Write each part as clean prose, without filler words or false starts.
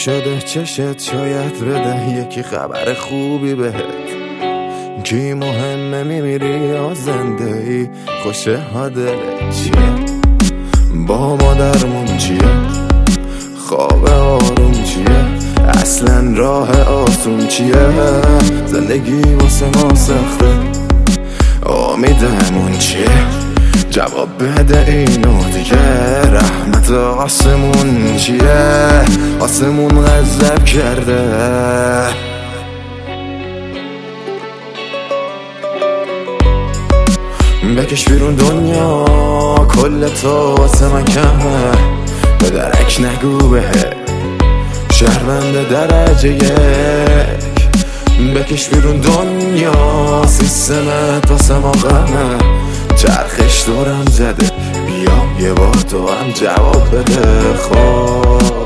شده چشت شاید بده یکی خبر خوبی بهت. کی مهمه میمیری یا زنده ای؟ خوشه ها دلت چیه؟ با مادرمون چیه؟ خواب آروم چیه؟ اصلا راه آسون چیه؟ زندگی واسه ما سخته، امیدمون چیه؟ جواب بده اینو دیگه. رحمت آسمون چیه؟ آسمون غضب کرده. بکش بیرون دنیا، کل تو واسه من کمه. به درک نگو بهه، شهروند درجه یک. بکش بیرون دنیا، سیستمت واسه ما غمه. چرخش دورم زده، بیا یه بار تو هم جواب بده. خب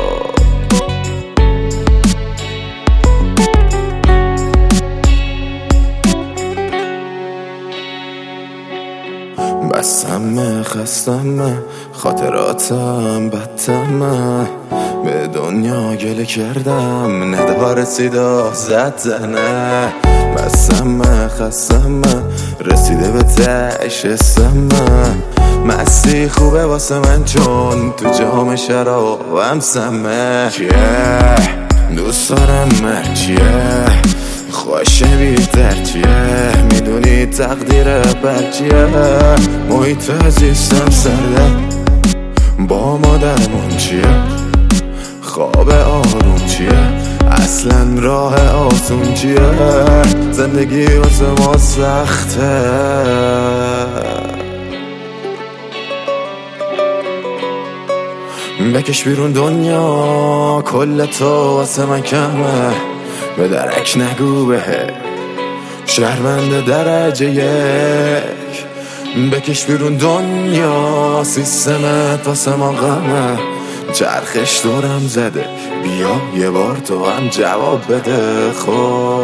بسمه خستمه، خاطراتم بدتمه. به دنیا گله کردم، ندا رسیدا زد زنه. بسمه خستمه، رسیده به تهش سمه. مستی خوبه واسه من چون تو جام شرابم سمه. چیه؟ دوست دارم من چیه؟ خوشه بیتر چیه؟ میدونی تقدیر بر چیه؟ محیط زیستم سرده، با مادرمون چیه؟ خواب آروم چیه؟ اصلا راه آسون چیه؟ زندگی واسه ما سخته. بکش بیرون دنیا، کل تو واسه من کمه. به درک نگو بهه، شهروند درجه یک. بکش بیرون دنیا، سیستمت واسه ما غمه. چرخش دورم زده، بیا یه بار تو هم جواب بده. خب